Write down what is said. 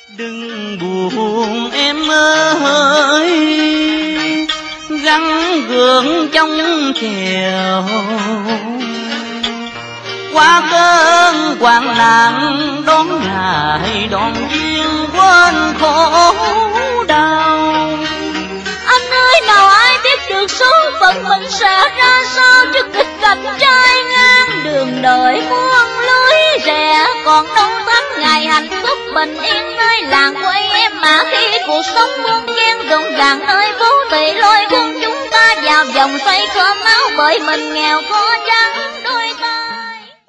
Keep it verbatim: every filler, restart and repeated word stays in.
Đừng buồn em ơi, gắng gượng trong chèo qua cơn hoạn nạn, đón ngày đón duyên quên khổ đau. Anh ơi, nào ai biết được số phận mình sẽ ra sao, trước kịch cảnh trai ngang đường đời muôn lối rẽ. Còn đâu tháng ngày hạnh phúc bình yên nơi làng quê em, mà khi cuộc sống muôn chen rộn ràng nơi phố thị lôi cuốn chúng ta vào vòng xoay cơm áo, bởi mình nghèo khó trắng đôi ta.